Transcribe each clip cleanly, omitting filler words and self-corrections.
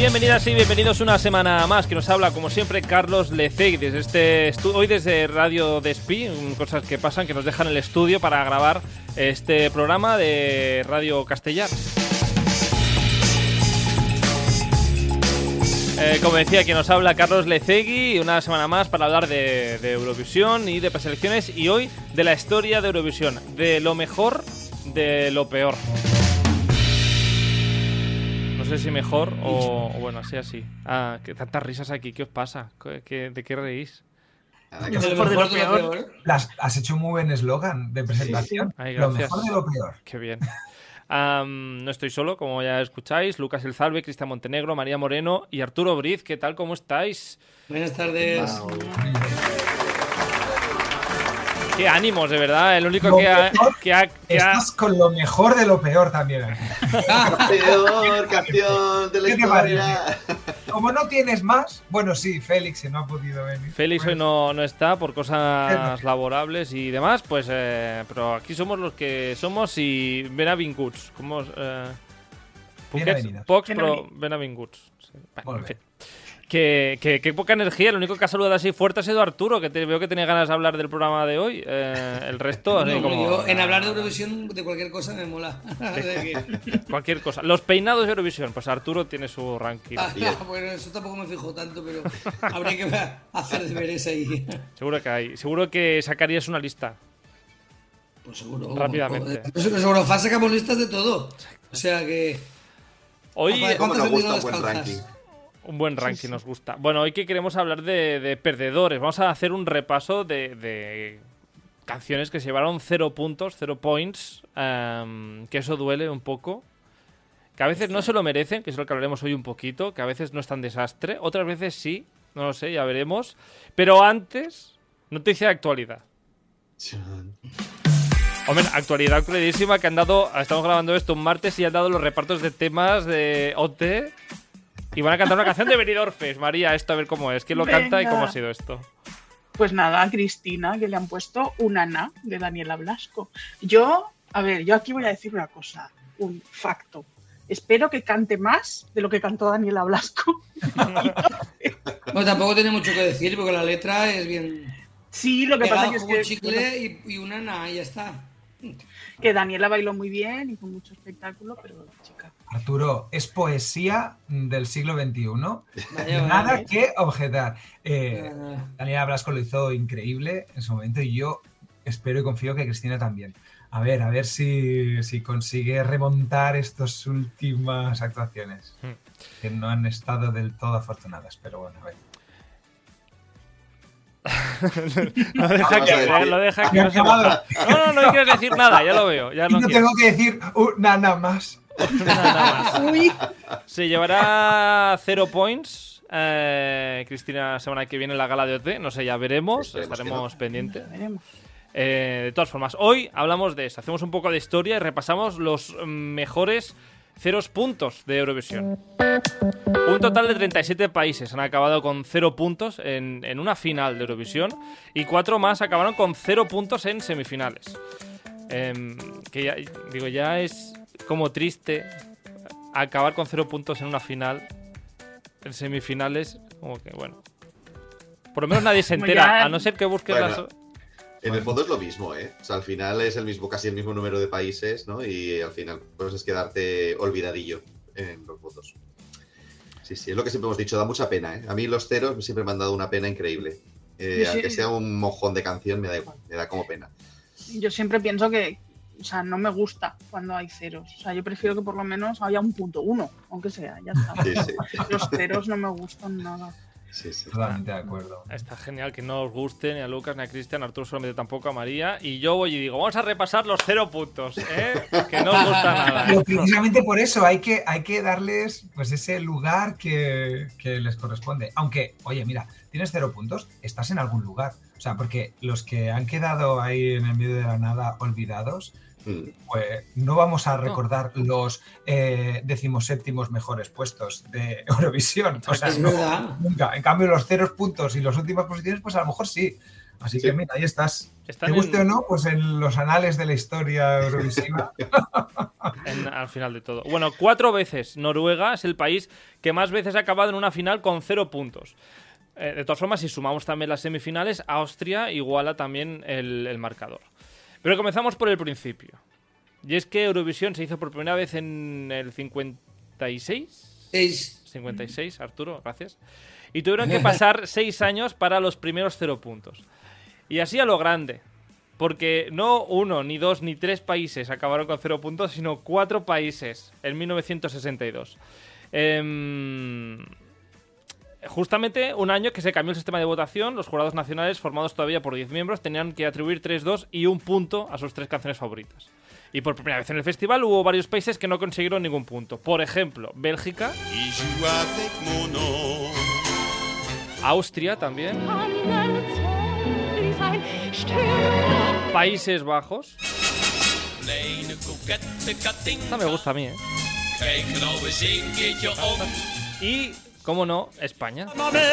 Bienvenidas y bienvenidos una semana más, que nos habla como siempre Carlos Lecegui desde hoy desde Radio Despí, cosas que pasan, que nos dejan el estudio para grabar este programa de Radio Castellar. Como decía, que nos habla Carlos Lecegui una semana más para hablar de Eurovisión y de preselecciones, y hoy de la historia de Eurovisión, de lo mejor, de lo peor. No sé si mejor o bueno, así. Ah, que tantas risas aquí, ¿qué os pasa? ¿De qué reís? Lo mejor de lo peor. Has hecho un muy buen eslogan de presentación. Sí. Ay, lo mejor de lo peor. Qué bien. No estoy solo, como ya escucháis. Lucas Elzalbe, Cristian Montenegro, María Moreno y Arturo Briz. ¿Qué tal? ¿Cómo estáis? Buenas tardes. Wow. Qué ánimos, de verdad. El único Estás con lo mejor de lo peor también. Peor campeón de la historia. Como no tienes más, bueno, sí, Félix, que no ha podido venir. Félix hoy no está por cosas laborables y demás, pues, pero aquí somos los que somos y Benavinguts. Como Pox, pero Benavinguts. Sí. Bueno, en fin. Que poca energía. El único que ha saludado así fuerte ha sido Arturo, que veo que tenía ganas de hablar del programa de hoy. El resto, así como... Yo, en hablar de Eurovisión, de cualquier cosa me mola. Cualquier cosa. Los peinados de Eurovisión, pues Arturo tiene su ranking. Bueno, eso tampoco me fijo tanto, pero habría que hacer deberes ahí. Seguro que sacarías una lista. Pues seguro. Rápidamente. Seguro, sacamos listas de todo. O sea que... Hoy nos gusta un buen ranking. Un buen ranking, nos gusta. Bueno, hoy que queremos hablar de perdedores. Vamos a hacer un repaso de canciones que se llevaron 0 puntos, 0 points. Que eso duele un poco. Que a veces no se lo merecen, que es lo que hablaremos hoy un poquito. Que a veces no es tan desastre. Otras veces sí, no lo sé, ya veremos. Pero antes, noticia de actualidad. Hombre, actualidad actualidísima que han dado... Estamos grabando esto un martes y han dado los repartos de temas de OT... Y van a cantar una canción de Benidorm Fest. María, esto a ver cómo es. ¿Quién lo canta y cómo ha sido esto? Pues nada, a Cristina, que le han puesto una na de Daniela Blasco. Yo aquí voy a decir una cosa, un facto. Espero que cante más de lo que cantó Daniela Blasco. Bueno, tampoco tiene mucho que decir, porque la letra es bien... Sí, lo que pasa es que... un chicle y una na, y ya está. Que Daniela bailó muy bien y con mucho espectáculo, pero chica... Arturo, es poesía del siglo XXI. Nada que objetar. Daniela Blasco lo hizo increíble en su momento y yo espero y confío que Cristina también. A ver si consigue remontar estas últimas actuaciones, que no han estado del todo afortunadas, pero bueno, a ver. Lo deja que no se moja. No quieres decir nada, ya lo veo. Ya no tengo que decir nada más. Se llevará 0 points. Cristina, semana que viene en la gala de OT. No sé, ya veremos. Estaremos pendientes. De todas formas, hoy hablamos de eso. Hacemos un poco de historia y repasamos los mejores 0 puntos de Eurovisión. Un total de 37 países han acabado con 0 puntos en una final de Eurovisión y 4 más acabaron con 0 puntos en semifinales. Que ya es como triste acabar con 0 puntos en una final, en semifinales, como que bueno. Por lo menos nadie se entera, a no ser que busques las... En el fondo es lo mismo, ¿eh? O sea, al final es casi el mismo número de países, ¿no? Y al final pues es quedarte olvidadillo en los votos. Sí, es lo que siempre hemos dicho, da mucha pena, ¿eh? A mí los ceros siempre me han dado una pena increíble. Aunque sea un mojón de canción, me da igual, me da como pena. Yo siempre pienso que, o sea, no me gusta cuando hay ceros. O sea, yo prefiero que por lo menos haya un punto, uno, aunque sea, ya está. Sí. Los ceros no me gustan nada. Sí, totalmente de acuerdo. Está genial que no os guste ni a Lucas ni a Cristian, a Arturo solamente tampoco a María. Y yo voy y digo, vamos a repasar los 0 puntos, que no os gusta nada. Pero precisamente por eso hay que darles pues ese lugar que les corresponde. Aunque, oye, mira, tienes 0 puntos, estás en algún lugar. O sea, porque los que han quedado ahí en el medio de la nada olvidados, pues no vamos a recordar los 17º mejores puestos de Eurovisión. O sea, nunca. En cambio, los 0 puntos y las últimas posiciones, pues a lo mejor sí. Así que mira, ahí estás. Están Te guste o no, pues en los anales de la historia eurovisiva. Al final de todo. Bueno, 4 veces. Noruega es el país que más veces ha acabado en una final con 0 puntos. De todas formas, si sumamos también las semifinales, Austria iguala también el marcador. Pero comenzamos por el principio. Y es que Eurovisión se hizo por primera vez en el 56. 56, Arturo, gracias. Y tuvieron que pasar 6 años para los primeros 0 puntos. Y así a lo grande. Porque no 1, ni 2, ni 3 países acabaron con 0 puntos, sino 4 países en 1962. Justamente un año que se cambió el sistema de votación, los jurados nacionales, formados todavía por 10 miembros, tenían que atribuir 3, 2 y 1 punto a sus 3 canciones favoritas. Y por primera vez en el festival hubo varios países que no consiguieron ningún punto. Por ejemplo, Bélgica, Austria también, Países Bajos. Esta me gusta a mí, ¿eh? Y, cómo no, España.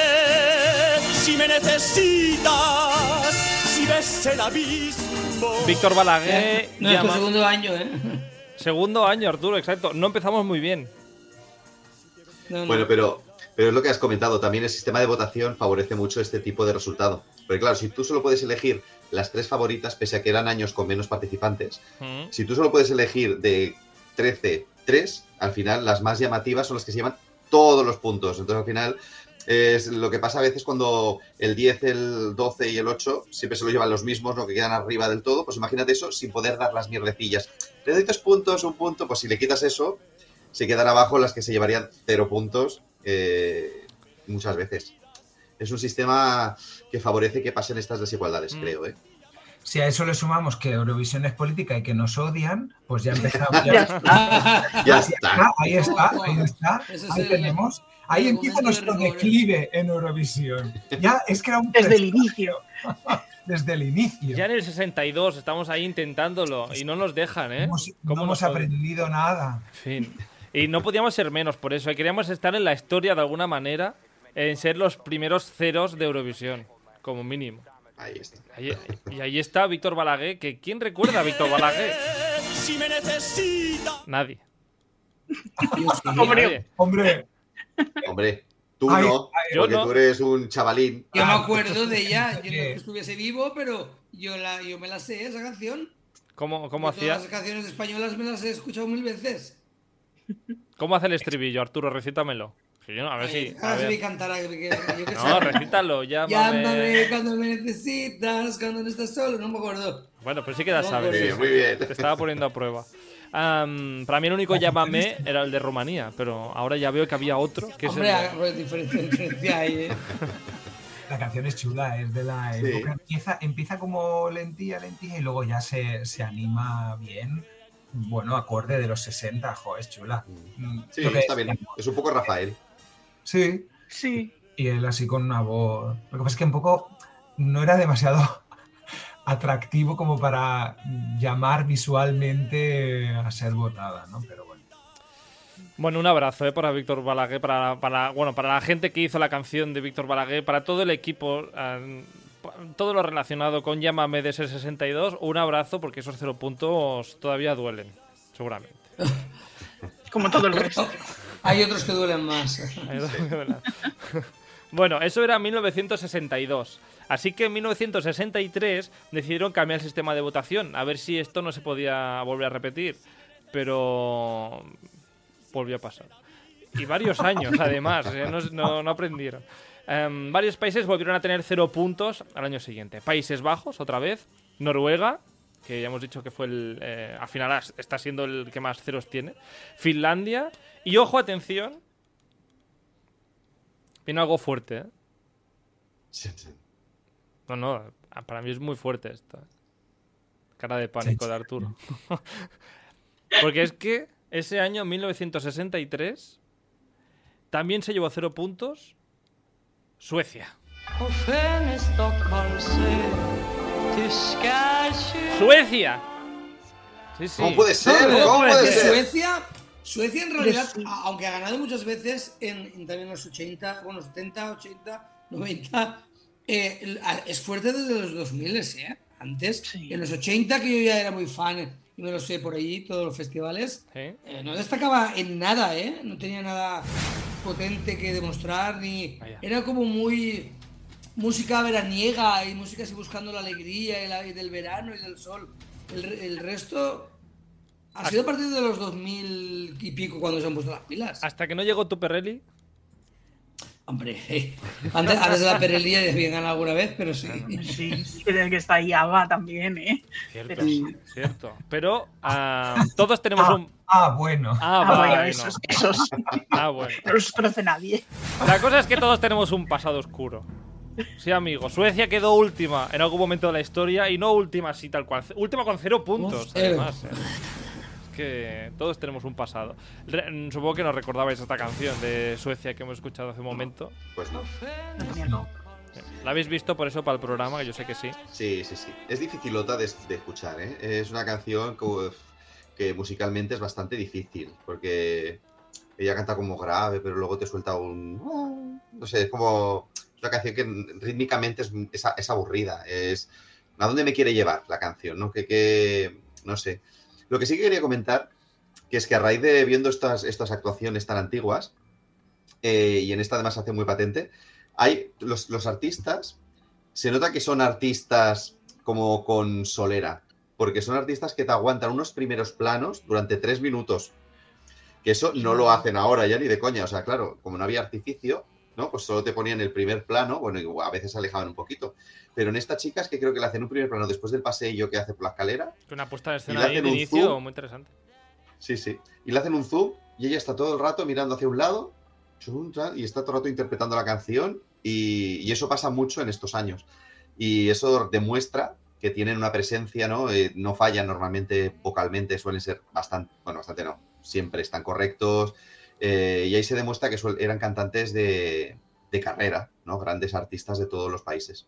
Víctor Balaguer. No, es tu segundo año, ¿eh? Segundo año, Arturo, exacto. No empezamos muy bien. No. Bueno, pero es lo que has comentado. También el sistema de votación favorece mucho este tipo de resultado. Porque claro, si tú solo puedes elegir las 3 favoritas, pese a que eran años con menos participantes, si tú solo puedes elegir de 13, 3, al final las más llamativas son las que se llevan todos los puntos. Entonces al final es lo que pasa a veces cuando el 10, el 12 y el 8 siempre se lo llevan los mismos, ¿no? Que quedan arriba del todo. Pues imagínate eso sin poder dar las mierdecillas. Le doy 2 puntos, 1 punto, pues si le quitas eso, se quedan abajo las que se llevarían 0 puntos muchas veces. Es un sistema que favorece que pasen estas desigualdades, creo, ¿eh? Si a eso le sumamos que Eurovisión es política y que nos odian, pues ya empezamos. Ya está. Ahí está. Ahí tenemos. Ahí empieza nuestro declive en Eurovisión. Ya es que era un desde el inicio. Desde el inicio. Ya en el 62 estamos ahí intentándolo y no nos dejan, ¿eh? No hemos aprendido nada. En fin. Y no podíamos ser menos por eso. Y queríamos estar en la historia de alguna manera, en ser los primeros ceros de Eurovisión, como mínimo. Ahí está. Y ahí está Víctor Balaguer, que ¿quién recuerda a Víctor Balaguer? Nadie. Hombre, tú no, porque tú eres un chavalín. Yo me acuerdo de ella, yo no que estuviese vivo, pero yo me la sé, esa canción. ¿Cómo hacía? Todas las canciones españolas me las he escuchado 1000 veces. ¿Cómo hace el estribillo, Arturo? Recítamelo. A ver si. Ahora sí cantará. No, recítalo, llámame. Llámame cuando me necesitas, cuando no estás solo, no me acuerdo. Bueno, pero sí que la sabes. Muy bien. Te estaba poniendo a prueba. Para mí el único llámame era el de Rumanía, pero ahora ya veo que había otro. Que Hombre, es el... diferencia ahí, ¿eh? La canción es chula, es de la época. Empieza como lentilla y luego ya se anima bien. Bueno, acorde de los 60, es chula. Sí, está bien. Es un poco Rafael. Sí. Y él así con una voz. Lo que pasa es que un poco no era demasiado atractivo como para llamar visualmente a ser votada, ¿no? Pero bueno. Bueno, un abrazo para Víctor Balaguer, para la gente que hizo la canción de Víctor Balaguer, para todo el equipo, todo lo relacionado con Llámame de ese 62, un abrazo porque esos 0 puntos todavía duelen, seguramente. Como todo el resto. Hay otros que duelen más. Bueno, eso era 1962. Así que en 1963 decidieron cambiar el sistema de votación, a ver si esto no se podía volver a repetir. Pero volvió a pasar. Y varios años, además, no aprendieron. Varios países volvieron a tener 0 puntos al año siguiente. Países Bajos, otra vez. Noruega, que ya hemos dicho que fue al final está siendo el que más ceros tiene. Finlandia. Y ojo, atención. Viene algo fuerte, ¿eh? No, para mí es muy fuerte esto. Cara de pánico de Arturo. Porque es que ese año, 1963, también se llevó 0 puntos Suecia. ¡Suecia! Sí. ¿Cómo puede ser? ¿Cómo puede ser? Suecia en realidad, aunque ha ganado muchas veces también en los 80, bueno, 70, 80, 90, es fuerte desde los 2000, ¿eh? Antes, Sí. en los 80, que yo ya era muy fan y me lo sé por allí, todos los festivales, ¿Sí? no destacaba en nada, ¿eh? No tenía nada potente que demostrar, ni... Vaya. Era como muy música veraniega y música así buscando la alegría y del verano y del sol. El resto ha sido a partir de los 2000 y pico cuando se han puesto las pilas. Hasta que no llegó tu Perrelli. Hombre, antes de la Perelía habían ganado alguna vez, pero sí. Sí, que está ahí Ava también, ¿eh? Cierto, Pero- cierto. Pero todos tenemos un... Bueno. Bueno, bueno. esos Bueno. no los conoce nadie. La cosa es que todos tenemos un pasado oscuro. Sí, amigo. Suecia quedó última en algún momento de la historia y no última así tal cual. Última con 0 puntos, Hostia. además. Es que todos tenemos un pasado. Supongo que no recordabais esta canción de Suecia que hemos escuchado hace un momento. Pues no. No tenía nada. ¿La habéis visto por eso para el programa? Que yo sé que sí. Sí. Es dificilota de escuchar, ¿eh? Es una canción que musicalmente es bastante difícil, porque ella canta como grave, pero luego te suelta un... No sé, es como una canción que rítmicamente es aburrida. ¿A dónde me quiere llevar la canción? ¿No? No sé. Lo que sí que quería comentar, que es que a raíz de viendo estas actuaciones tan antiguas, y en esta además se hace muy patente, hay los artistas, se nota que son artistas como con solera, porque son artistas que te aguantan unos primeros planos durante 3 minutos, que eso no lo hacen ahora ya ni de coña, o sea, claro, como no había artificio, ¿no? Pues solo te ponían el primer plano, bueno, y a veces se alejaban un poquito, pero en esta chica es que creo que le hacen un primer plano después del paseillo que hace por la escalera. Una puesta de Y escena le ahí hacen de un inicio zoom. muy interesante. Sí, y le hacen un zoom y ella está todo el rato mirando hacia un lado y está todo el rato interpretando la canción y eso pasa mucho en estos años. Y eso demuestra que tienen una presencia, ¿no? No fallan normalmente vocalmente, suelen ser bastante no, siempre están correctos. Y ahí se demuestra que eran cantantes de carrera, ¿no? Grandes artistas de todos los países.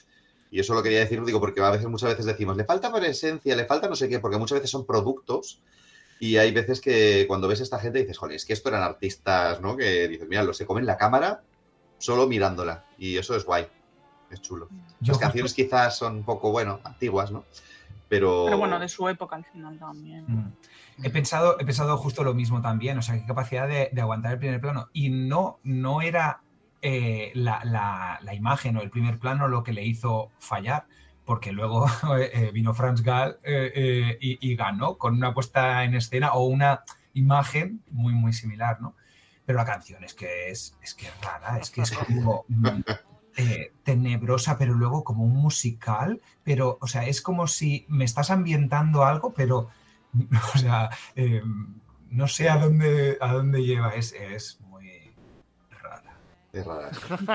Y eso lo quería decir, digo, porque muchas veces decimos, le falta presencia, le falta no sé qué, porque muchas veces son productos. Y hay veces que cuando ves a esta gente dices, joder, es que esto eran artistas, ¿no? Que dices, mira, se comen la cámara solo mirándola. Y eso es guay, es chulo. Las canciones quizás son un poco, bueno, antiguas, ¿no? Pero bueno, de su época al final también. He pensado justo lo mismo también, o sea, qué capacidad de aguantar el primer plano. Y no era la imagen o el primer plano lo que le hizo fallar, porque luego vino Franz Gall y ganó con una puesta en escena o una imagen muy, muy similar, ¿no? Pero la canción es que es rara, es que es como tenebrosa, pero luego como un musical, pero, o sea, es como si me estás ambientando algo, pero, o sea, no sé a dónde lleva, es muy rara. es rara.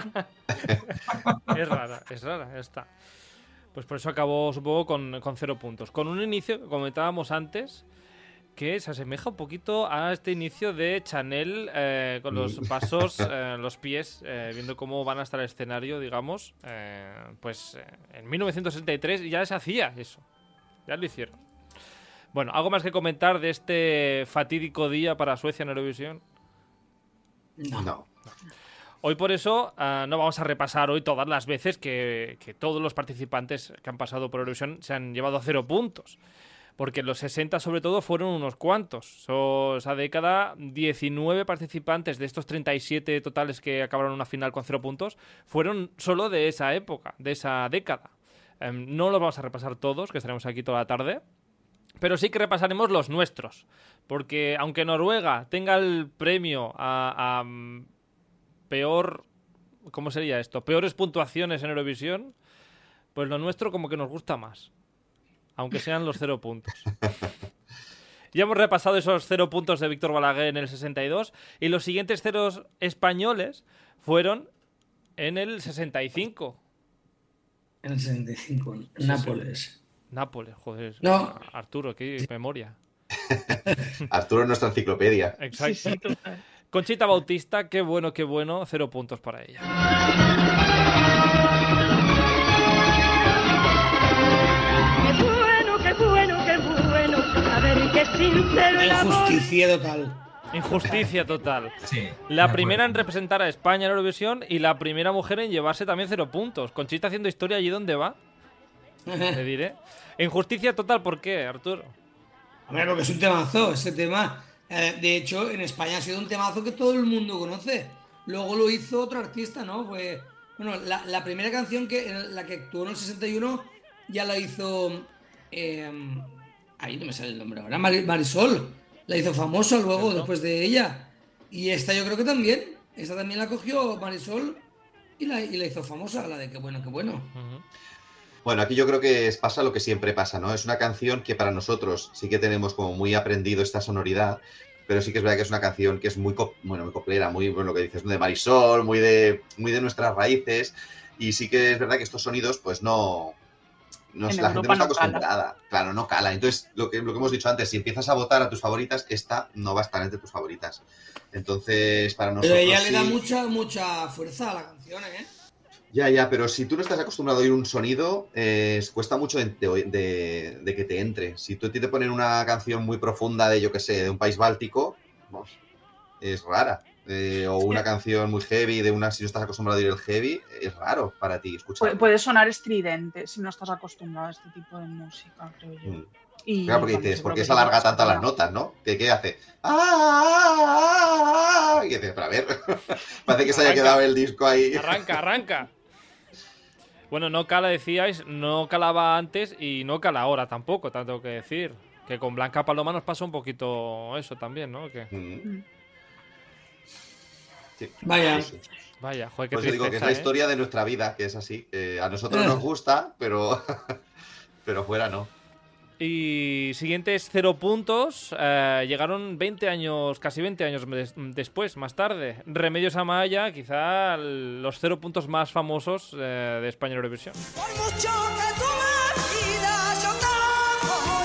Es rara, ya está. Pues por eso acabó, supongo, con 0 puntos. Con un inicio, que comentábamos antes, que se asemeja un poquito a este inicio de Chanel con los pasos, los pies, viendo cómo van hasta el escenario, digamos. En 1963 ya se hacía eso. Ya lo hicieron. Bueno, ¿algo más que comentar de este fatídico día para Suecia en Eurovisión? No. Hoy por eso no vamos a repasar hoy todas las veces que todos los participantes que han pasado por Eurovisión se han llevado a 0 puntos. Porque en los 60 sobre todo fueron unos cuantos. Esa década, 19 participantes de estos 37 totales que acabaron una final con 0 puntos fueron solo de esa época, de esa década. No los vamos a repasar todos, que estaremos aquí toda la tarde. Pero sí que repasaremos los nuestros. Porque aunque Noruega tenga el premio a peor... ¿Cómo sería esto? Peores puntuaciones en Eurovisión, pues lo nuestro como que nos gusta más. Aunque sean los 0 puntos. Ya hemos repasado esos 0 puntos de Víctor Balaguer en el 62 y los siguientes ceros españoles fueron en el 65. En el 65, Nápoles. Nápoles, joder. No. Arturo, qué memoria. Arturo es nuestra enciclopedia. Exacto. Sí, total. Conchita Bautista, qué bueno, 0 puntos para ella. Qué bueno, qué bueno, qué bueno. A ver qué sincero el amor. Injusticia total. Injusticia total. Sí, La primera en representar a España en Eurovisión y la primera mujer en llevarse también 0 puntos. Conchita haciendo historia allí donde va. Te diré. Injusticia total, ¿por qué, Arturo? Hombre, porque es un temazo, ese tema. De hecho, en España ha sido un temazo que todo el mundo conoce. Luego lo hizo otro artista, ¿no? Bueno, la primera canción en la que actuó en el 61 ya la hizo... ahí no me sale el nombre ahora. Marisol. La hizo famosa luego, ¿cierto? Después de ella. Y esta yo creo que también. Esta también la cogió Marisol y la hizo famosa, la de qué bueno, qué bueno. Bueno, aquí yo creo que pasa lo que siempre pasa, ¿no? Es una canción que para nosotros sí que tenemos como muy aprendido esta sonoridad, pero sí que es verdad que es una canción que es muy coplera, muy, bueno, lo que dices, de Marisol, muy de nuestras raíces, y sí que es verdad que estos sonidos, pues la gente no está acostumbrada. Claro, no cala. Entonces, lo que hemos dicho antes, si empiezas a votar a tus favoritas, esta no va a estar entre tus favoritas. Entonces, para nosotros... Pero ella le da mucha fuerza a la canción, ¿eh? Ya, pero si tú no estás acostumbrado a oír un sonido, cuesta mucho de que te entre. Si tú te ponen una canción muy profunda de, yo qué sé, de un país báltico, es rara. O una canción muy heavy, si no estás acostumbrado a oír el heavy, es raro para ti escucharlo. Puede sonar estridente si no estás acostumbrado a este tipo de música, creo yo. Y claro, porque dices, ¿por qué se alarga tanto las notas, no? ¿Qué hace? Y dices, pero a ver, parece que se haya quedado el disco ahí. Arranca. Bueno, no cala, decíais, no calaba antes y no cala ahora tampoco, tanto que decir. Que con Blanca Paloma nos pasa un poquito eso también, ¿no? Sí. Vaya, joder, qué por eso digo que es la historia de nuestra vida, que es así. A nosotros nos gusta, pero fuera no. Y siguientes 0 puntos llegaron 20 años, casi 20 años después, más tarde. Remedios Amaya, quizá los 0 puntos más famosos de España en Eurovisión. Por mucho que tú me pidas, yo te voy.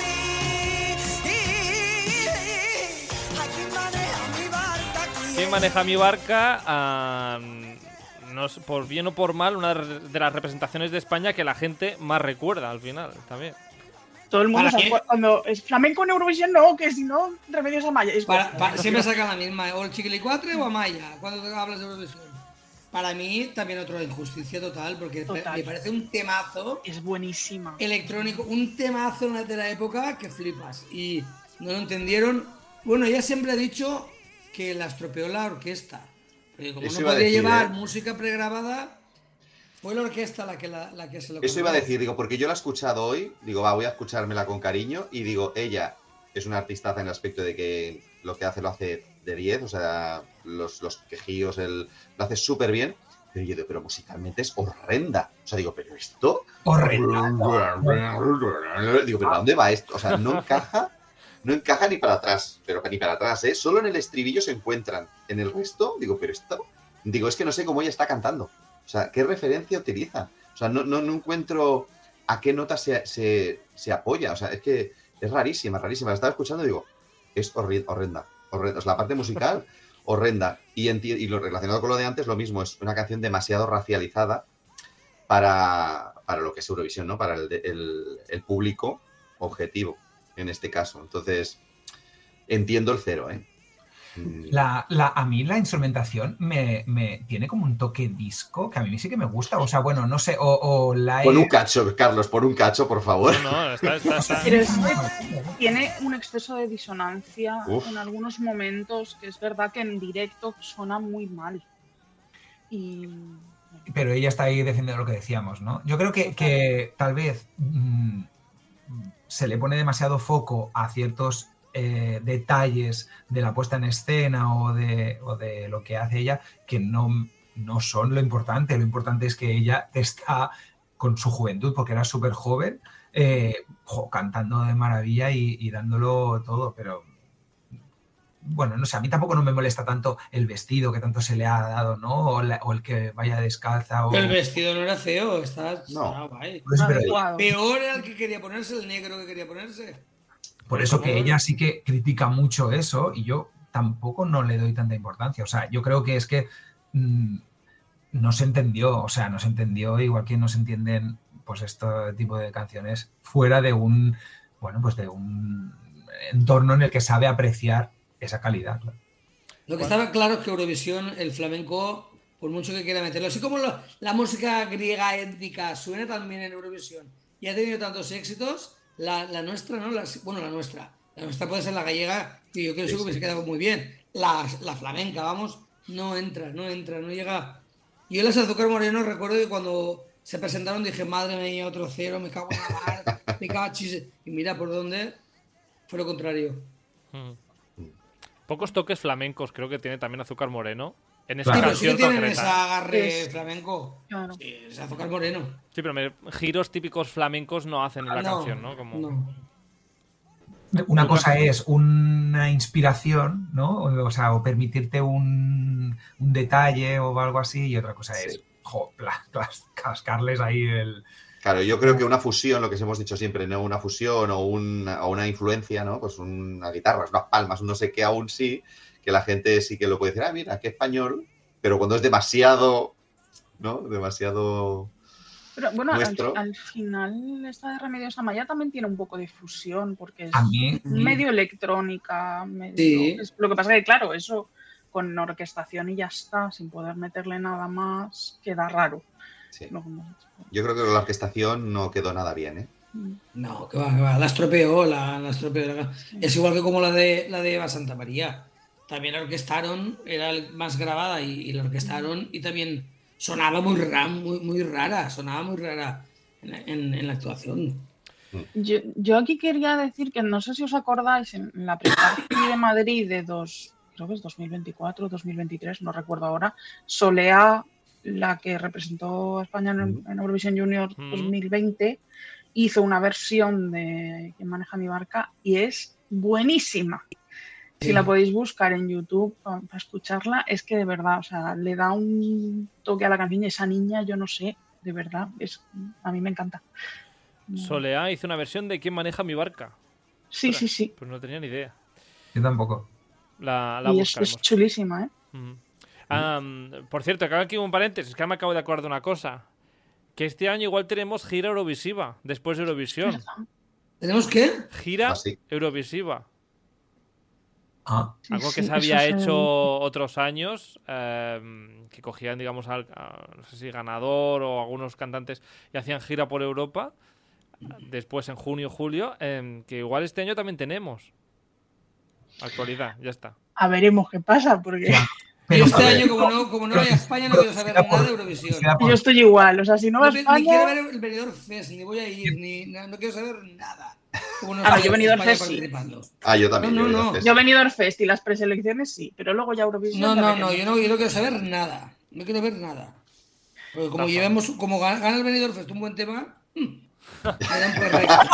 ¿Quién maneja mi barca? Por bien o por mal, una de las representaciones de España que la gente más recuerda al final también. Todo el mundo sabe cuando es flamenco en Eurovisión, no, que si no, Remedios Amaya. Siempre saca la misma, o el Chiquilicuatre o Amaya, cuando hablas de Eurovisión. Para mí, también otra injusticia total, porque me parece un temazo. Es buenísima. Electrónico, un temazo de la época que flipas. Y no lo entendieron. Bueno, ella siempre ha dicho que la estropeó la orquesta. Porque como eso no podía llevar música pregrabada. Fue la orquesta la que se lo... Eso iba a decir, porque yo la he escuchado hoy, voy a escuchármela con cariño y ella es una artistaza en el aspecto de que lo que hace lo hace de 10, o sea, los quejíos, lo hace súper bien, pero musicalmente es horrenda. O sea, pero esto... Horrenda. Pero ¿a dónde va esto? O sea, no encaja ni para atrás, pero ni para atrás, ¿eh? Solo en el estribillo se encuentran. En el resto, pero esto... es que no sé cómo ella está cantando. O sea, ¿qué referencia utiliza? O sea, no encuentro a qué nota se apoya. O sea, es que es rarísima. La estaba escuchando y es horrenda. O sea, la parte musical, horrenda. Y lo relacionado con lo de antes, lo mismo. Es una canción demasiado racializada para lo que es Eurovisión, ¿no? Para el público objetivo, en este caso. Entonces, entiendo el 0, ¿eh? A mí la instrumentación me tiene como un toque disco, que a mí sí que me gusta. O sea, bueno, no sé, Pon un cacho, Carlos, por favor. No, está. Pero tiene un exceso de disonancia en algunos momentos, que es verdad que en directo suena muy mal. Pero ella está ahí defendiendo lo que decíamos, ¿no? Yo creo que tal vez se le pone demasiado foco a ciertos detalles de la puesta en escena o de lo que hace ella, que no son lo importante. Lo importante es que ella está con su juventud, porque era súper joven, cantando de maravilla y dándolo todo, pero bueno, no sé, a mí tampoco no me molesta tanto el vestido que tanto se le ha dado, ¿no? O el que vaya descalza. El vestido no era feo, está guay. Pues, peor era el que quería ponerse, el negro que quería ponerse. Por eso que ella sí que critica mucho eso y yo tampoco no le doy tanta importancia. O sea, yo creo que es que no se entendió, igual que no se entienden pues este tipo de canciones fuera de un entorno en el que sabe apreciar esa calidad. Claro. Lo que estaba claro es que Eurovisión, el flamenco, por mucho que quiera meterlo, así como la música griega étnica suena también en Eurovisión y ha tenido tantos éxitos, la nuestra, ¿no? Bueno, la nuestra. La nuestra puede ser la gallega, que yo creo que hubiese quedado muy bien. La flamenca, vamos, no entra, no llega. Yo las Azúcar Moreno recuerdo que cuando se presentaron dije, madre mía, otro cero, me cago en la mar, me cago en chis. Y mira por dónde fue lo contrario. Pocos toques flamencos creo que tiene también Azúcar Moreno. En esa Sí, pero sí que canción tienen concreta. ese agarre Es- flamenco. Claro. Sí, es Azúcar Moreno. Sí, pero giros típicos flamencos no hacen en la canción, ¿no? Como... no. Una cosa es una inspiración, ¿no? O sea, o permitirte un detalle o algo así, y otra cosa es, cascarles ahí el... Claro, yo creo que una fusión, lo que hemos dicho siempre, ¿no? Una fusión o una influencia, ¿no? Pues una guitarra, unas palmas, un no sé qué, aún sí, que la gente sí que lo puede decir, mira, qué español, pero cuando es demasiado, ¿no? Demasiado Pero bueno, nuestro. al final esta de Remedios Amaya también tiene un poco de fusión, porque es También. medio electrónica, Sí. lo que pasa es que, claro, eso con orquestación y ya está, sin poder meterle nada más, queda raro. Sí. Lo que hemos dicho. Yo creo que la orquestación no quedó nada bien, ¿eh? No, que va. La estropeó, la estropeó. Es igual que como la de Eva Santa María. También la orquestaron, era más grabada y la orquestaron y también sonaba muy rara, sonaba muy rara en la actuación. Yo aquí quería decir que no sé si os acordáis, en la pre-party de Madrid creo que es 2024 2023, no recuerdo ahora, Soleá, la que representó a España en Eurovisión Junior 2020, hizo una versión de Quién maneja mi barca y es buenísima. Si la podéis buscar en YouTube para escucharla, es que de verdad, o sea, le da un toque a la canción y esa niña, yo no sé, de verdad, a mí me encanta. Soleá hizo una versión de ¿Quién maneja mi barca? Sí, sí, sí. Pues no tenía ni idea. Yo tampoco. La Y buscaremos. es chulísima, ¿eh? Por cierto, acabo aquí un paréntesis, que me acabo de acordar de una cosa. Que este año igual tenemos gira Eurovisiva, después de Eurovisión. ¿Tenemos qué? Gira sí. Eurovisiva. Sí, Algo que sí, se había eso hecho otros años, que cogían, digamos, no sé si ganador o algunos cantantes y hacían gira por Europa. Después en junio, julio, que igual este año también tenemos. Actualidad, ya está. A veremos qué pasa, porque Pero este año, como no vaya a España, no quiero saber nada de Eurovisión. yo estoy igual. O sea, si no va a Ni España... quiero ver el Benidorm Fest, ni voy a ir, no quiero saber nada. Como no Ah, estoy yo en Benidorm España Fest sí. participando. Yo también. No. Yo he venido al Fest y las preselecciones sí, pero luego ya Eurovisión... No, ya yo veremos. no quiero saber nada. No quiero ver nada. Porque como gana el Benidorm Fest un buen tema, me dan por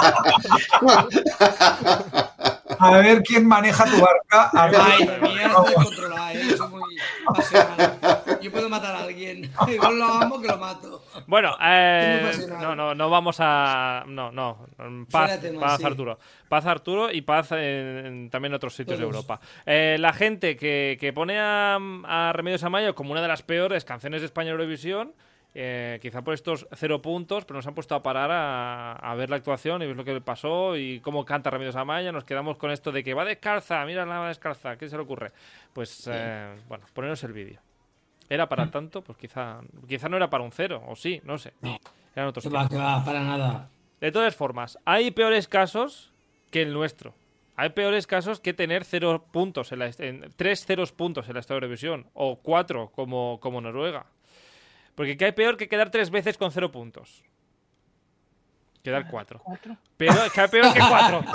A ver quién maneja tu barca. A ver. Ay, la mía está descontrolada, yo soy muy pasional. Yo puedo matar a alguien. Igual lo amo que lo mato. Bueno, muy pasional. no vamos a... No. Paz, Fuera tema, paz sí. Arturo. Paz Arturo y paz también en otros sitios de Todos. Europa. La gente que pone a Remedios Amaya como una de las peores canciones de España en Eurovisión, quizá por estos 0 puntos, pero nos han puesto a parar a ver la actuación y ver lo que le pasó y cómo canta Remedios Amaya. Nos quedamos con esto de que va descalza, mira la va descalza, ¿qué se le ocurre? Pues, bueno, poneros el vídeo. ¿Era para tanto? Pues quizá no era para un 0, o sí, no sé. Eran otros Que tiempos. va, para nada. De todas formas, hay peores casos que el nuestro. Hay peores casos que tener 0 puntos, 3 ceros puntos en la historia de Eurovisión, o 4 como Noruega. Porque ¿qué hay peor que quedar 3 veces con 0 puntos? Quedar 4. Pero ¿qué hay peor que 4?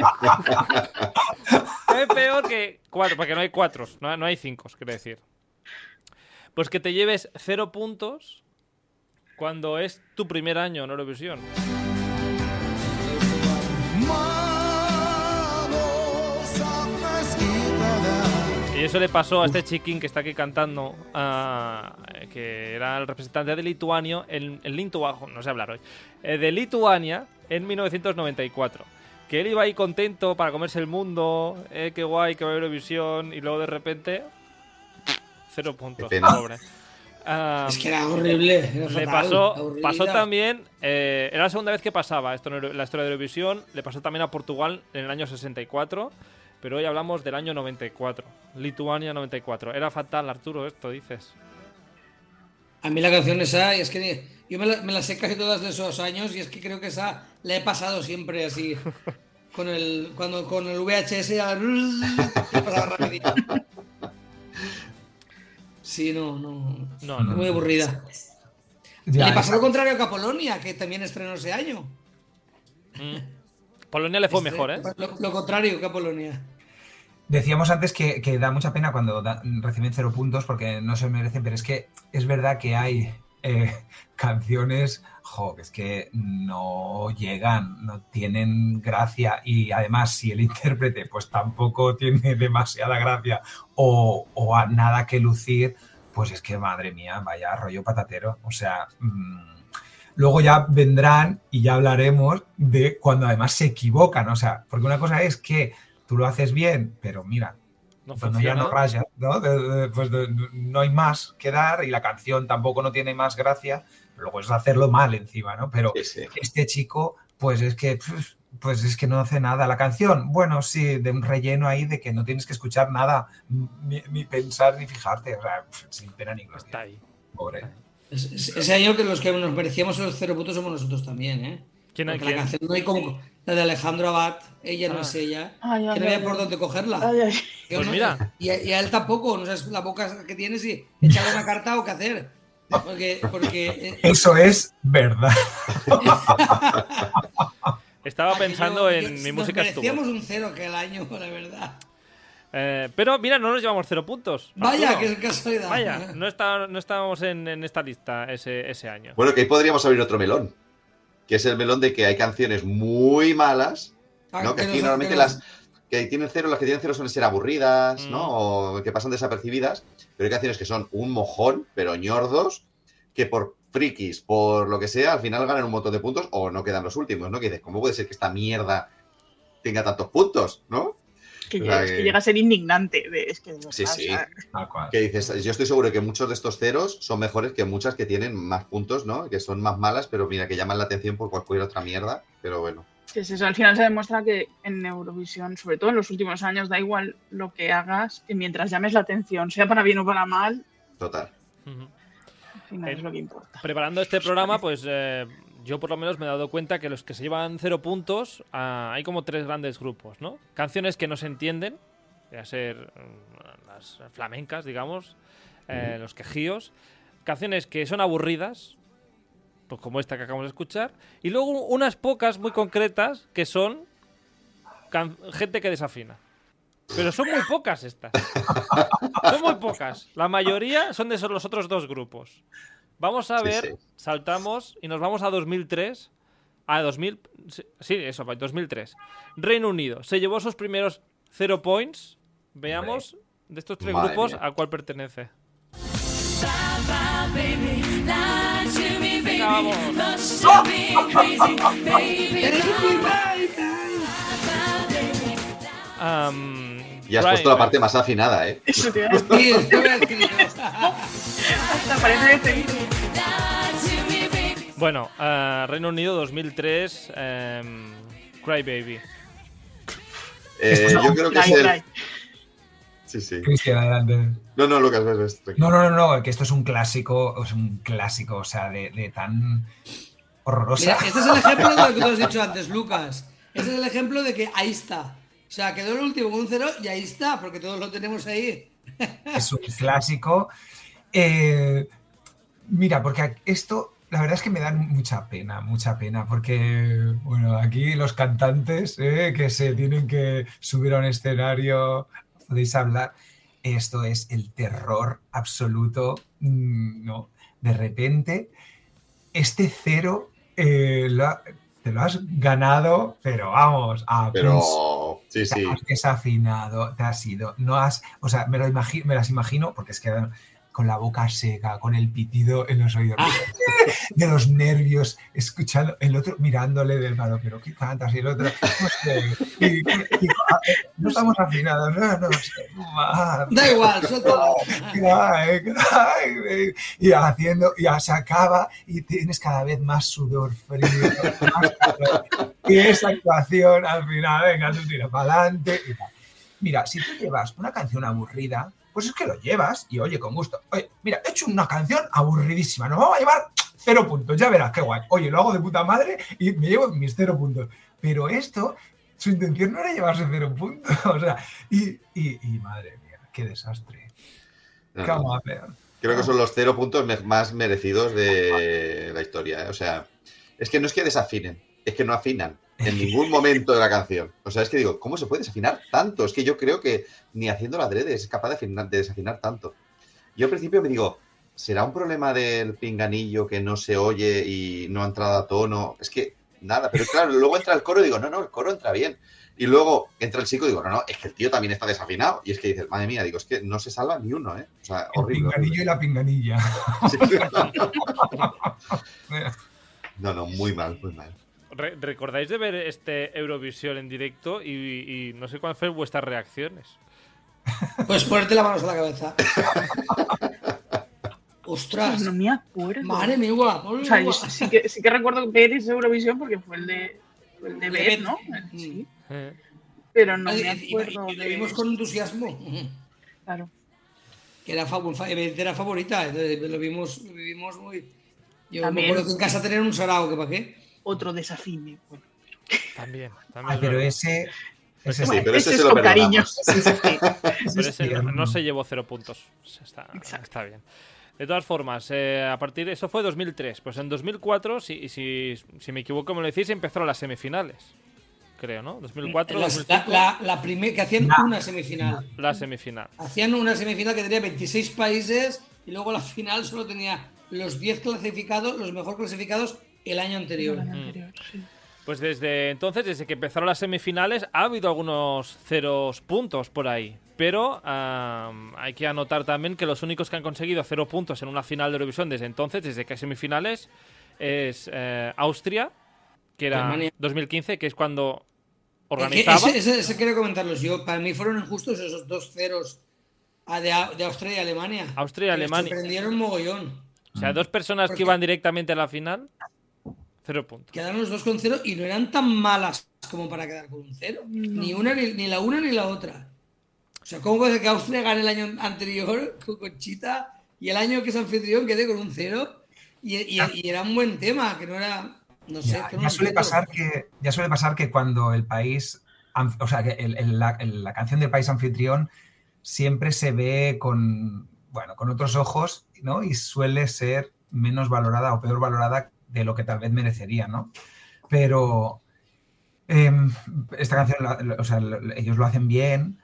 ¿Qué hay peor que 4? Porque no hay 4, no hay 5, quiero decir. Pues que te lleves 0 puntos cuando es tu primer año en Eurovisión. Y eso le pasó a este chiquín que está aquí cantando, que era el representante de Lituania, no sé hablar hoy, de Lituania en 1994. Que él iba ahí contento para comerse el mundo, qué guay, que va a Eurovisión, y luego de repente, 0 puntos, Qué pena. pobre. Es que era horrible. Era Le fatal, pasó también, era la segunda vez que pasaba esto en la historia de Eurovisión, le pasó también a Portugal en el año 64, pero hoy hablamos del año 94. Lituania 94. Era fatal, Arturo, esto dices. A mí la canción esa, es que yo me la sé casi todas de esos años y es que creo que esa la he pasado siempre así. Con el VHS ya pasaba rapidito. Sí, no. Muy aburrida. Ya, le pasó lo contrario que a Polonia, que también estrenó ese año. Polonia le fue mejor, ¿eh? Lo contrario que a Polonia. Decíamos antes que da mucha pena cuando reciben 0 puntos porque no se merecen, pero es que es verdad que hay canciones que es que no llegan, no tienen gracia y además si el intérprete pues tampoco tiene demasiada gracia o nada que lucir, pues es que madre mía, vaya rollo patatero. O sea, luego ya vendrán y ya hablaremos de cuando además se equivocan, o sea, porque una cosa es que tú lo haces bien, pero mira, cuando ya no rayas, ¿no? Pues no hay más que dar y la canción tampoco no tiene más gracia, pero luego es hacerlo mal encima, ¿no? Pero sí. Este chico, pues es que no hace nada. La canción, bueno, sí, de un relleno ahí de que no tienes que escuchar nada, ni pensar ni fijarte, o sea, sin pena ni gloria. Está ahí. Pobre. Ese año que los que nos merecíamos los 0 puntos somos nosotros también, ¿eh? ¿Quién? La canción no hay como la de Alejandro Abad, ella no es ella, que no había por dónde cogerla. Pues mira. Y a él tampoco, no sabes la boca que tienes y echarle una carta o qué hacer. Porque eso es verdad. Estaba pensando en mi música estuvo. Merecíamos un 0 aquel año, la verdad. Pero mira, no nos llevamos 0 puntos. Vaya, que casualidad. Vaya, no estábamos en esta lista ese año. Bueno, que ahí podríamos abrir otro melón. Que es el melón de que hay canciones muy malas, ¿no? Que aquí normalmente las que tienen 0, las que tienen 0 suelen ser aburridas, ¿no? O que pasan desapercibidas. Pero hay canciones que son un mojón, pero ñordos, que por frikis, por lo que sea, al final ganan un montón de puntos o no quedan los últimos, ¿no? Que dices, ¿cómo puede ser que esta mierda tenga tantos puntos, ¿no? Que llega a ser indignante. Sí. Que dices, yo estoy seguro de que muchos de estos ceros son mejores que muchas que tienen más puntos, ¿no? Que son más malas, pero mira, que llaman la atención por cualquier otra mierda, pero bueno. Sí, es eso. Al final se demuestra que en Eurovisión, sobre todo en los últimos años, da igual lo que hagas, que mientras llames la atención, sea para bien o para mal. Total. Al final es lo que importa. Preparando este programa, pues yo por lo menos me he dado cuenta que los que se llevan 0 puntos, hay como 3 grandes grupos, ¿no? Canciones que no se entienden, a ser las flamencas, digamos, los quejíos. Canciones que son aburridas, pues como esta que acabamos de escuchar. Y luego unas pocas muy concretas que son gente que desafina. Pero son muy pocas estas. Son muy pocas. La mayoría son de los otros 2 grupos. Vamos a ver, saltamos y nos vamos a 2003. A 2000. Sí, eso, 2003. Reino Unido se llevó sus primeros 0 points. Veamos de estos 3 grupos a cuál pertenece. Venga, vamos. Ya has puesto la parte más afinada, ¿eh? Eso te iba a decir. Hasta parece que Bueno, Reino Unido 2003, Cry Baby. Yo creo que es el... Sí. Cristian, adelante. No, Lucas, ves. No, que esto es un clásico, o sea, de tan horrorosa. Mira, este es el ejemplo de lo que tú has dicho antes, Lucas. Este es el ejemplo de que ahí está. O sea, quedó el último con un 0 y ahí está, porque todos lo tenemos ahí. Es un clásico. Mira, porque esto, la verdad es que me dan mucha pena, porque, bueno, aquí los cantantes que se tienen que subir a un escenario, podéis hablar, esto es el terror absoluto, ¿no? De repente, este 0 te lo has ganado, pero vamos, sí. Te has desafinado, te has ido, no has, o sea, me las imagino, porque es que con la boca seca, con el pitido en los oídos, de los nervios, escuchando, el otro mirándole del malo, pero ¿qué cantas? Y el otro, no sé, no estamos afinados, no sé. Da igual, suéltalo. Y haciendo, ya se acaba y tienes cada vez más sudor frío, más calor. Y esa actuación, al final, venga, tú tira para adelante y tal. mira, si tú llevas una canción aburrida, pues es que lo llevas y oye, con gusto. Oye, mira, he hecho una canción aburridísima, nos vamos a llevar 0 puntos, ya verás, qué guay. Oye, lo hago de puta madre y me llevo mis 0 puntos. Pero esto, su intención no era llevarse 0 puntos, o sea, y madre mía, qué desastre. No, ¿Qué vamos a hacer? Creo que son los 0 puntos más merecidos de la historia. O sea, es que no es que desafinen, es que no afinan en ningún momento de la canción. O sea, es que digo, ¿cómo se puede desafinar tanto? Es que yo creo que ni haciéndolo adrede es capaz de desafinar tanto. Yo al principio me digo, ¿será un problema del pinganillo que no se oye y no ha entrado a tono? Es que nada, pero claro, luego entra el coro y digo, no, el coro entra bien. Y luego entra el chico y digo, no, es que el tío también está desafinado. Y es que dices, madre mía, digo, es que no se salva ni uno, ¿eh? O sea, El horrible. pinganillo y la pinganilla. Sí. No, muy mal, muy mal. ¿Recordáis de ver este Eurovisión en directo? Y no sé cuáles fueron vuestras reacciones. Pues ponerte la mano a la cabeza. ¡Ostras! No me acuerdo. ¡Madre mía! O sea, yo sí que recuerdo ver ese Eurovisión porque fue el de ver, ¿no? Sí. Pero no me acuerdo. Y lo vimos con entusiasmo. Claro. Que era favorita. Entonces lo vimos muy. Yo También. me acuerdo que en casa tener un sarao, que para qué. Otro desafío. Bueno, También. Pero ese Sí, pero ese se es lo con cariño. perdonamos. Pero ese no se llevó 0 puntos. Está bien. De todas formas, a partir de eso fue 2003. Pues en 2004, si me equivoco me lo decís, empezaron las semifinales. Creo, ¿no? 2004, 2005. La primera, que hacían una semifinal. La semifinal. Hacían una semifinal que tenía 26 países y luego la final solo tenía los 10 clasificados, los mejor clasificados el año anterior. Sí. Pues desde entonces, desde que empezaron las semifinales, ha habido algunos 0 puntos por ahí. Pero hay que anotar también que los únicos que han conseguido 0 puntos en una final de Eurovisión desde entonces, desde que hay semifinales, es Austria, que era Alemania. 2015, que es cuando organizaba. Ese quiero comentarlos yo. Para mí fueron injustos esos 2 ceros de Austria y Alemania. Austria y Alemania. Me sorprendieron mogollón. O sea, 2 personas que iban directamente a la final, 0 puntos. Quedaron los 2 con 0 y no eran tan malas como para quedar con un 0. No. Ni la una ni la otra. O sea, ¿cómo puede ser que Austria gane el año anterior con Conchita y el año que es anfitrión quede con un 0? Y era un buen tema, que no era... No sé. Ya suele pasar que cuando el país, o sea, que la canción del país anfitrión siempre se ve con otros ojos, ¿no? Y suele ser menos valorada o peor valorada de lo que tal vez merecería, ¿no? Pero esta canción, o sea, ellos lo hacen bien.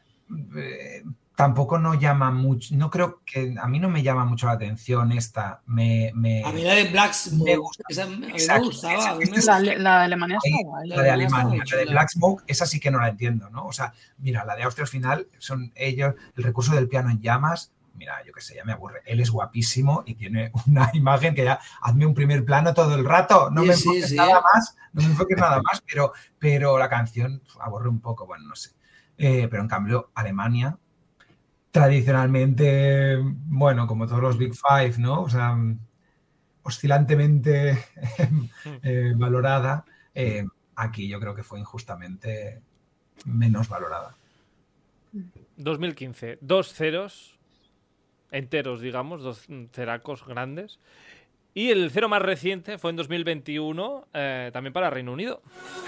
Tampoco no llama mucho, no creo que a mí no me llama mucho la atención esta. A mí la de Black Smoke, me gusta. esa me Exacto. gustaba. La de Alemania está guay. La de Alemania, la de Black Smoke, esa sí que no la entiendo, ¿no? O sea, mira, la de Austria al final son ellos, el recurso del piano en llamas, mira, yo qué sé, ya me aburre. Él es guapísimo y tiene una imagen que ya, hazme un primer plano todo el rato, no me enfoques nada más, pero la canción aburre un poco, bueno, no sé. Pero en cambio, Alemania, tradicionalmente, bueno, como todos los Big Five, ¿no? O sea, oscilantemente valorada, aquí yo creo que fue injustamente menos valorada. 2015, 2 ceros enteros, digamos, 2 ceracos grandes. Y el 0 más reciente fue en 2021, también para Reino Unido.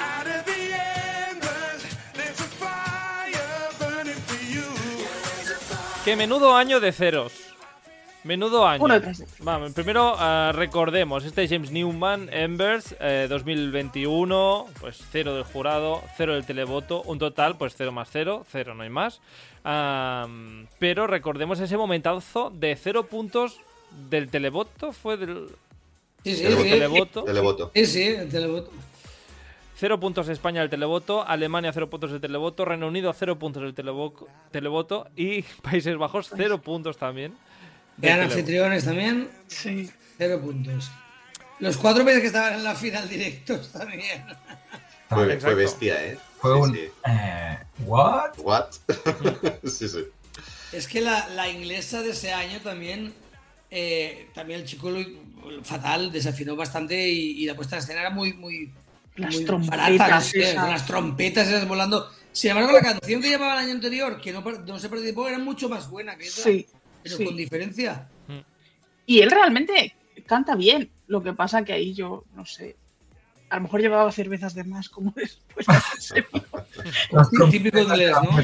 ¡Qué menudo año de ceros! Menudo año. Uno detrás de otro. Vamos, primero recordemos, este James Newman, Embers, 2021, pues 0 del jurado, 0 del televoto, un total, pues 0 más 0, 0 no hay más. Pero recordemos ese momentazo de 0 puntos del televoto, fue del... Sí, televoto. Sí, el televoto. 0 puntos España del televoto, Alemania 0 puntos del televoto, Reino Unido 0 puntos del televoto y Países Bajos 0 puntos también. Eran anfitriones también. Sí. 0 puntos. Los 4 países que estaban en la final directos también. Fue bestia, ¿eh? Fue un... ¿What? Sí. Es que la inglesa de ese año también el chico fatal, desafinó bastante y la puesta en escena era muy Las muy trompetas barata, esas. las trompetas esas volando. Sin embargo, la canción que llevaba el año anterior, que no se participó, era mucho más buena que esa. Sí, Pero sí. con diferencia. Y él realmente canta bien. Lo que pasa que ahí yo, no sé, a lo mejor llevaba cervezas de más como después. Típico de Les, ¿no?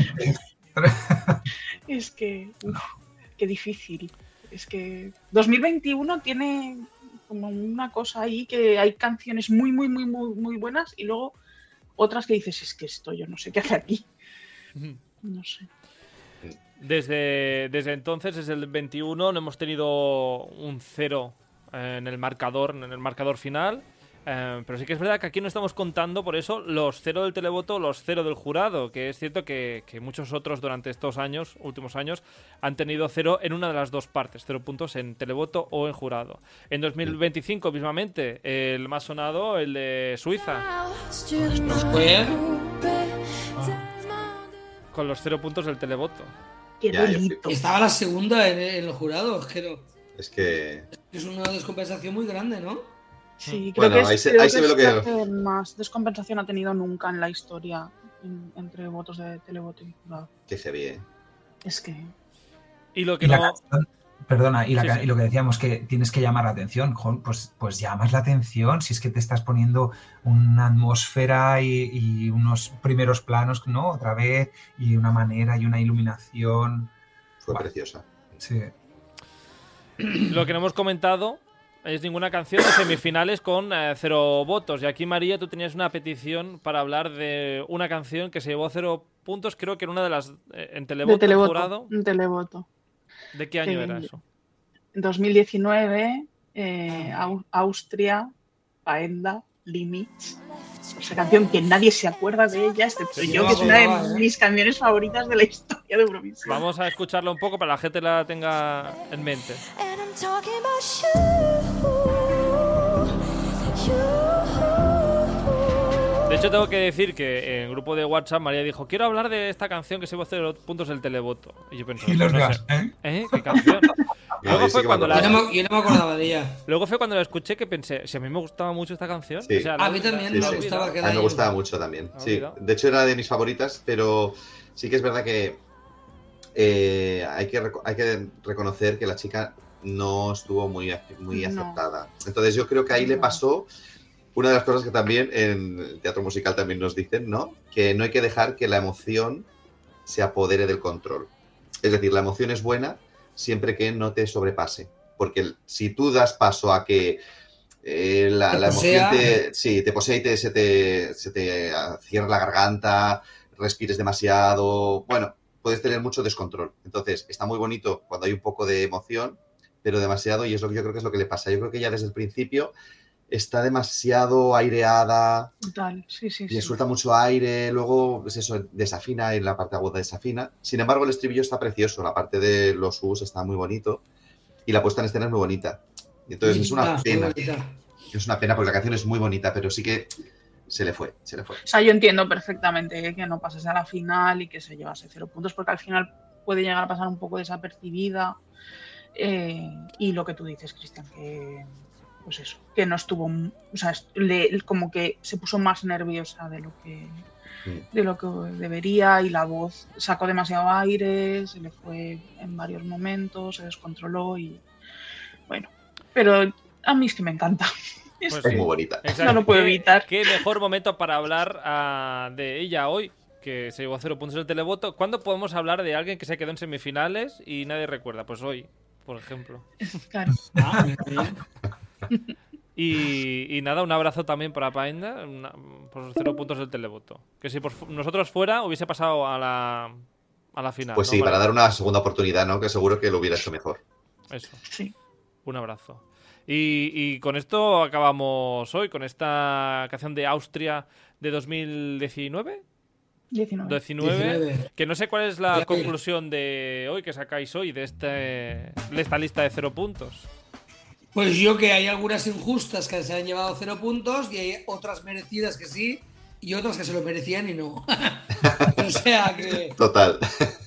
Es que, qué difícil. Es que 2021 tiene como una cosa ahí que hay canciones muy, muy, muy, muy, muy buenas y luego otras que dices, es que esto yo no sé qué hace aquí. No sé. Desde entonces, desde el 21, no hemos tenido un 0 en el marcador final. Pero sí que es verdad que aquí no estamos contando, por eso, los 0 del televoto, los 0 del jurado, que es cierto que muchos otros durante estos últimos años, han tenido 0 en una de las dos partes, 0 puntos en televoto o en jurado. En 2025, mismamente, el más sonado, el de Suiza, con los 0 puntos del televoto. Qué Ya, yo delito. Estaba la segunda en el jurado. Es que... Es una descompensación muy grande, ¿no? Sí, creo Bueno, que ahí es, se- creo ahí que se ve es lo que- la que más descompensación ha tenido nunca en la historia entre votos de televoto y jurado. Que heavy, ¿eh? Es que Y lo que Y la no... canción, perdona, Sí, sí. y lo que decíamos, que tienes que llamar la atención, pues llamas la atención si es que te estás poniendo una atmósfera y unos primeros planos, ¿no? Otra vez, y una manera y una iluminación. Fue Vale. preciosa. Sí. Lo que no hemos comentado es ninguna canción de semifinales con 0 votos. Y aquí, María, tú tenías una petición para hablar de una canción que se llevó 0 puntos, creo que en una de las... en de televoto, televoto. jurado. Un televoto. ¿De qué año Sí. era eso? En 2019, Austria, Paenda, Limits. Esa canción que nadie se acuerda de ella, excepto Sí, yo, yo que es una acordaba, de ¿eh? mis canciones favoritas de la historia de Eurovisión. Vamos a escucharla un poco para que la gente la tenga en mente. And I'm talking about you. De hecho, tengo que decir que en el grupo de WhatsApp María dijo, quiero hablar de esta canción que se llevó 0 puntos del televoto. Y yo pensé, Y los no gas, sé. ¿eh? ¿Qué canción? Luego yo sí fue que me cuando acuerdo. Yo no me acordaba de ella. Luego fue cuando la escuché que pensé, si a mí me gustaba mucho esta canción. Sí. A mí también me he gustaba olvidado. que A mí me gustaba mucho también. Me he Sí. olvidado. De hecho, era de mis favoritas, pero sí que es verdad que hay que reconocer que la chica no estuvo muy No. aceptada. Entonces yo creo que ahí le pasó una de las cosas que también en el teatro musical también nos dicen, ¿no? Que no hay que dejar que la emoción se apodere del control. Es decir, la emoción es buena siempre que no te sobrepase. Porque si tú das paso a que la emoción te posee y se te cierra la garganta, respires demasiado, bueno, puedes tener mucho descontrol. Entonces, está muy bonito cuando hay un poco de emoción, pero demasiado, y es lo que yo creo que es lo que le pasa. Yo creo que ella desde el principio está demasiado aireada, Total, sí, sí, le sí. suelta mucho aire, luego pues eso, desafina, en la parte aguda desafina. Sin embargo, el estribillo está precioso, la parte de los Us está muy bonito y la puesta en escena es muy bonita. Y entonces es una pena. Es una pena porque la canción es muy bonita, pero sí que se le fue. O sea, yo entiendo perfectamente que no pases a la final y que se llevase 0 puntos, porque al final puede llegar a pasar un poco desapercibida. Y lo que tú dices, Cristian, que pues eso, que no estuvo, o sea, como que se puso más nerviosa de lo que debería, y la voz sacó demasiado aire, se le fue en varios momentos, se descontroló y bueno, pero a mí es que me encanta. Pues Es sí. muy bonita. Exacto. No lo puedo evitar. Qué mejor momento para hablar de ella hoy, que se llevó 0 puntos del televoto. ¿Cuándo podemos hablar de alguien que se quedó en semifinales y nadie recuerda? Pues hoy, por ejemplo. Claro. Y nada, un abrazo también para Paenda por los 0 puntos del televoto. Que si por nosotros fuera, hubiese pasado a la final. Pues ¿no? sí, para dar una segunda oportunidad, ¿no? Que seguro que lo hubiera hecho mejor. Eso, Sí. un abrazo. Y con esto acabamos hoy, con esta canción de Austria de 2019. 19. 19. Que no sé cuál es la Ya, conclusión de hoy que sacáis hoy de esta lista de 0 puntos. Pues yo que hay algunas injustas que se han llevado 0 puntos y hay otras merecidas que sí y otras que se lo merecían y no. O sea que Total.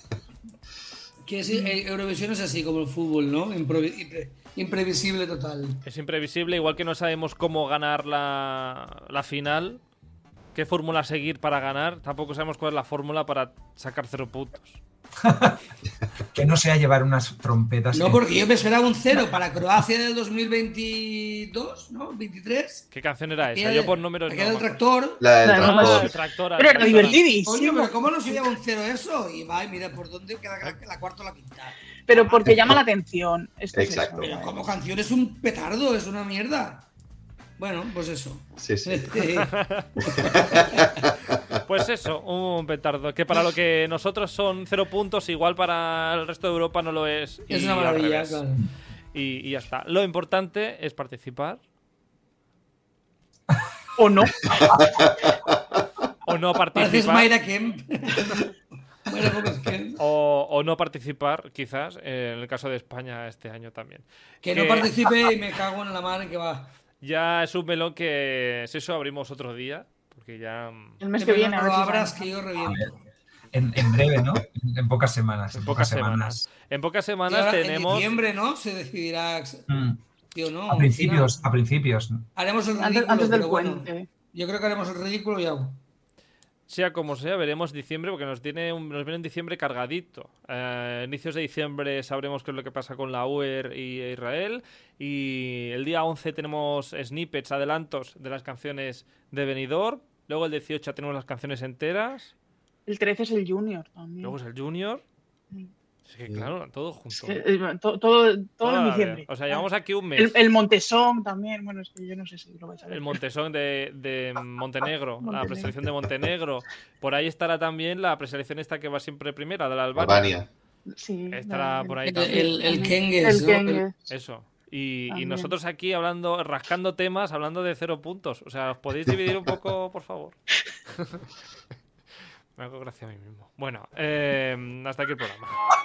Eurovisión es así como el fútbol, ¿no? Imprevisible total. Es imprevisible, igual que no sabemos cómo ganar la final, qué fórmula seguir para ganar, tampoco sabemos cuál es la fórmula para sacar 0 puntos. Que no sea llevar unas trompetas. No, porque yo me esperaba un 0 para Croacia del 2022, ¿no? 23. ¿Qué canción era esa? Yo por números Aquella no. del tractor. La del La de tractor. El tractor. Pero era divertidísimo. Coño, pero ¿cómo no se lleva un 0 eso? Y va, y mira por dónde queda la cuarta o la quinta. Pero porque llama la atención. Esto es Exacto. eso. Pero como canción es un petardo, es una mierda. Bueno, pues eso. Sí, sí. Pues eso, un petardo. Que para lo que nosotros son 0 puntos, igual para el resto de Europa no lo es. Es y una al maravilla, revés. claro. Y ya está. Lo importante es participar. O no. O no Pareces participar. Mayra Kemp. Mayra Gómez Kemp. O no participar, quizás, en el caso de España este año también. Que no participe y me cago en la madre que va. Ya es un melón que, si eso, abrimos otro día. Porque ya. El mes que viene. A ver lo si abras sale. que yo reviento. En breve, ¿no? En pocas semanas. En pocas semanas. En pocas Y semanas ahora, tenemos. En diciembre, ¿no? Se decidirá. Mm. Tío, no. A principios. Haremos el ridículo. Antes del pero bueno, puente. yo creo que haremos el ridículo y algo. Sea como sea, veremos diciembre porque nos viene en diciembre cargadito. Inicios de diciembre sabremos qué es lo que pasa con la UER y Israel. Y el día 11 tenemos snippets, adelantos de las canciones de Benidorm. Luego el 18 tenemos las canciones enteras. El 13 es el Junior también. Luego es el Junior. Sí. Es que claro, todo junto. Es que, todo en diciembre. O sea, llevamos aquí un mes. El Montesón también. Bueno, es que yo no sé si lo vais a ver. El Montesón de Montenegro, la Montenegro. preselección de Montenegro. Por ahí estará también la preselección esta que va siempre primera, de la Albania. Albania. Sí, Estará no, por ahí El también. Kengues, El ¿no? Kengues. Eso. Y También. nosotros aquí hablando, rascando temas, hablando de 0 puntos. O sea, ¿os podéis dividir un poco, por favor? Me hago gracia a mí mismo. Bueno, hasta aquí el programa.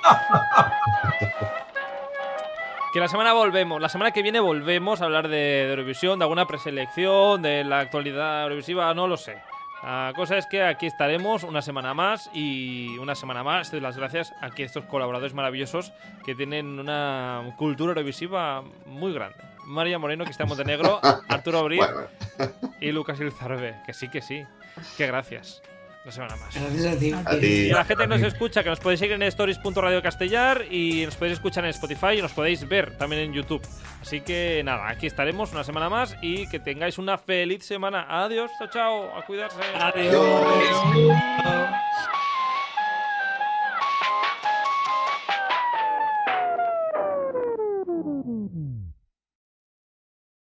Que la semana que viene volvemos a hablar de Eurovisión, de alguna preselección, de la actualidad eurovisiva, no lo sé. La cosa es que aquí estaremos una semana más y una semana más doy las gracias aquí a estos colaboradores maravillosos que tienen una cultura eurovisiva muy grande. María Moreno, Cristian Montenegro, Arturo Abril Bueno, y Lucas Ilzarbe. Que sí, que sí. Que gracias. Una semana más. Gracias a ti. a Y ti. a la gente que nos escucha, que nos podéis seguir en stories.radiocastellar y nos podéis escuchar en Spotify y nos podéis ver también en YouTube. Así que nada, aquí estaremos una semana más y que tengáis una feliz semana. Adiós, chao, chao, a cuidarse. Adiós.